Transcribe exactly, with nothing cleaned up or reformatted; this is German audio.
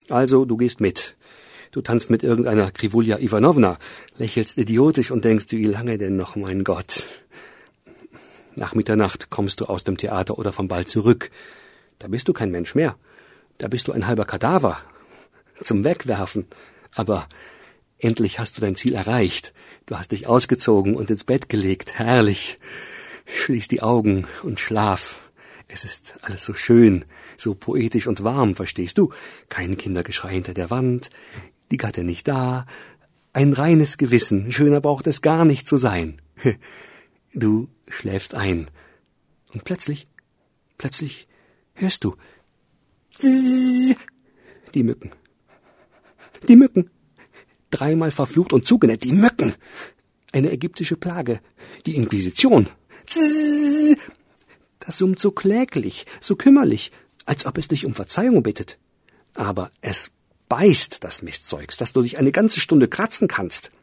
Also, du gehst mit. Du tanzt mit irgendeiner Krivulja Iwanowna, lächelst idiotisch und denkst, wie lange denn noch, mein Gott? Nach Mitternacht kommst du aus dem Theater oder vom Ball zurück. Da bist du kein Mensch mehr. Da bist du ein halber Kadaver. Zum Wegwerfen. Aber endlich hast du dein Ziel erreicht. Du hast dich ausgezogen und ins Bett gelegt. Herrlich. Schließ die Augen und schlaf. Es ist alles so schön, so poetisch und warm, verstehst du? Kein Kindergeschrei hinter der Wand, die Gattin nicht da, ein reines Gewissen, schöner braucht es gar nicht zu sein. Du schläfst ein und plötzlich, plötzlich hörst du Zzzz, die Mücken. Die Mücken. Dreimal verflucht und zugenäht, die Mücken. Eine ägyptische Plage, die Inquisition. Zzzz. Das summt so kläglich, so kümmerlich, als ob es dich um Verzeihung bittet. Aber es beißt, das Mistzeugs, dass du dich eine ganze Stunde kratzen kannst.